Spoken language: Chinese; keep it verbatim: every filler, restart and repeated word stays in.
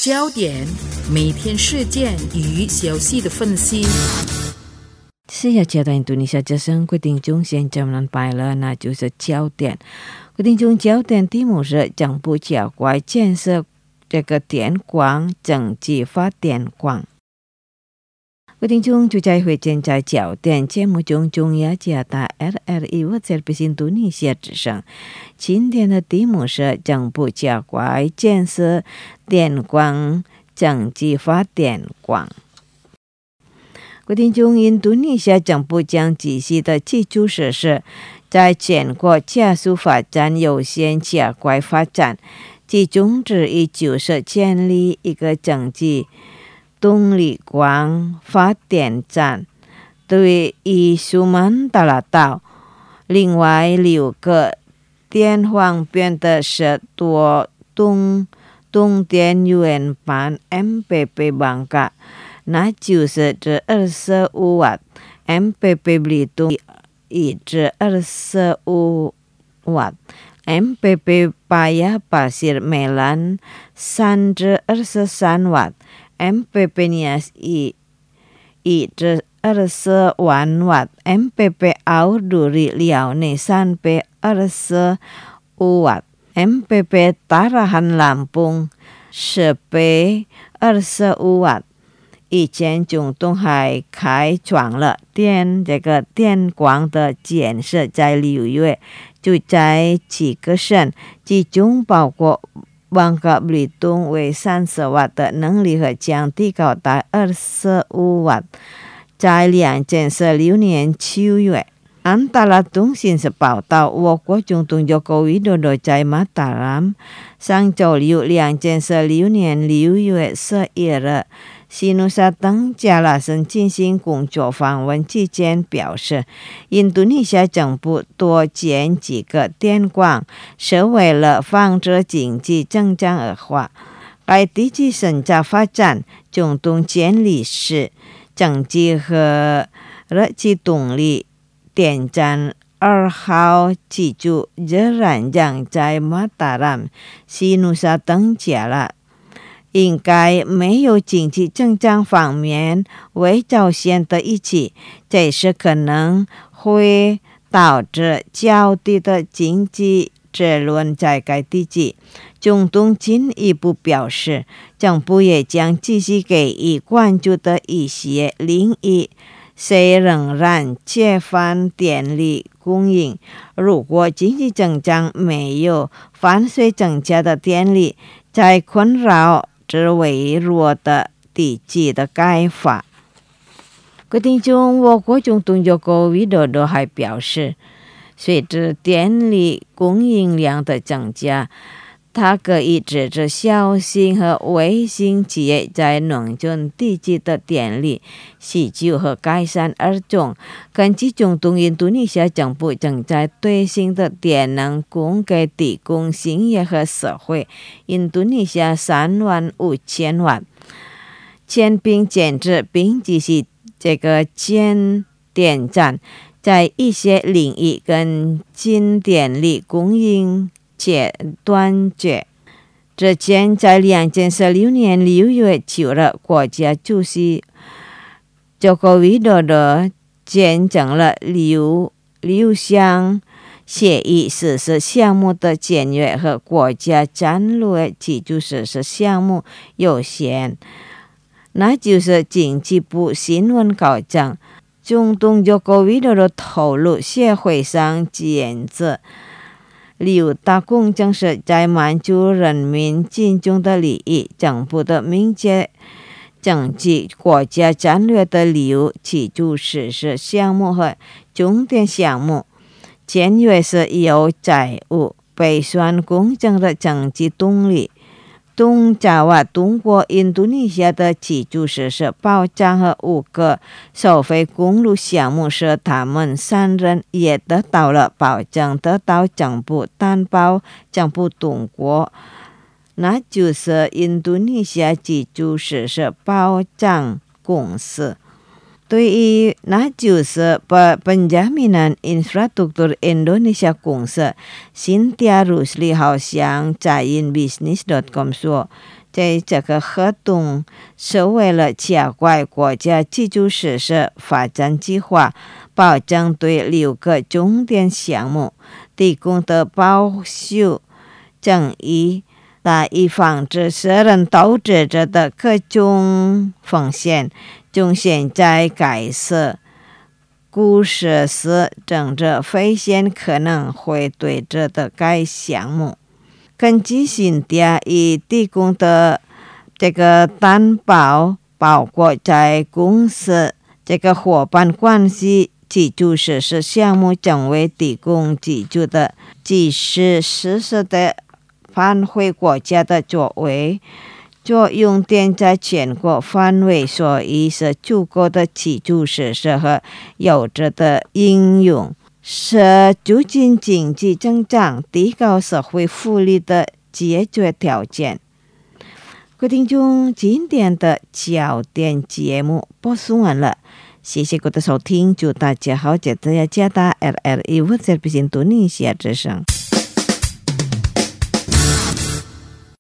焦点，每天事件与消息的分析。 是要交代印度尼西亚之声规定中现在们摆了，那就是焦点。规定中焦点题目是政府加快建设这个电光整机发电厂。规定中就在会见在焦点节目中，中央加大 R R I 我这边印度尼西亚之声。今天的题目是政府加快建设电光整机发电厂。规定中，印度尼西亚政府将继续的基础设施在全国加速发展，优先加快发展。其中之一就是建立一个整机动力光发电站，对于苏门答腊岛。另外六个电方便的是多动动电源版 M P P Bangka， 那就是指二十五瓦 M P P Belitung 一至二十五瓦 M P P Paya Pasir Melan 三至二十三瓦 M P P Nias 一一至二十瓦 M P P Aur Duri Liaone 三至二十五瓦 M P P Tarahan Lampung 十至二十五瓦。以前中东还开创了电这个电光的建设，在六月就在几个省，其中包括Bangka Belitung为三十瓦的能力和将提高到二十五瓦。在两千十六年九月，安达拉通讯社报道，我国总统Joko Widodo在马达拉上周六两千十六年六月十一日西努沙登加拉省进行工作访问期间表示，印度尼西亚政府多建几个电光是为了防止经济增长恶化。该地区深加发展，总统建立时整机和热气动力电站二号机组仍然将在马达拉、西努沙登加拉。应该没有经济增长方面为着先的一起，这是可能会导致较低的经济质量在该地区。总统进一步表示，政府也将继续给予关注的一些领域，虽仍然缺乏电力供应，如果经济增长没有伴随增加的电力，在困扰之微弱的地区的开发。规定中，我国总统Joko Widodo还表示，随着电力供应量的增加，他可以支持小型和微型企业在农村地区的电力需求和改善而中。根据总统，印度尼西亚政府正在对新的电能供给提供兴业和社会。印度尼西亚三万五千瓦，建并建制并继续这个建电站，在一些领域跟新电力供应且断绝。之前在两千十六年六月九日，国家主席Joko Widodo见证了六六项协议实施项目的签约和国家战略基础设施项目有限，那就是经济部新闻稿讲，总统Joko Widodo透露，协会上建制六大工程是在满足人民群众的利益，政府的明确整体国家战略的六基础设施项目和重点项目。签约是有债务备算工程的整体动力。东爪哇通过印度尼西亚的基础设施保障和五个收费公路项目时，他们三人也得到了保障，得到政府担保政府通过，那就是印度尼西亚基础设施保障公司。对于那就是penjaminan infrastruktur Indonesia 公司 Cynthia Rusli 好像在 in business dot com 说， 在这个活动是为了加快国家基础设施发展计划，保障对六个重点项目提供的保守正义，来以防止私人投资者的各种风险。中现在改设故事时政治风险可能会对着的该项目。根据新调已提供的这个担保，包括在公司这个伙伴关系基础设施项目将为提供基础的即时实施的返回国家的作为作用点在全国范围，所以是足够的基础设施和有着的应用，是促进经济增长、提高社会福利的解决条件。各位听众，今天的焦点节目播送完了，谢谢各位的收听，祝大家好，记得要加大 L R I 我在北京读你写之声。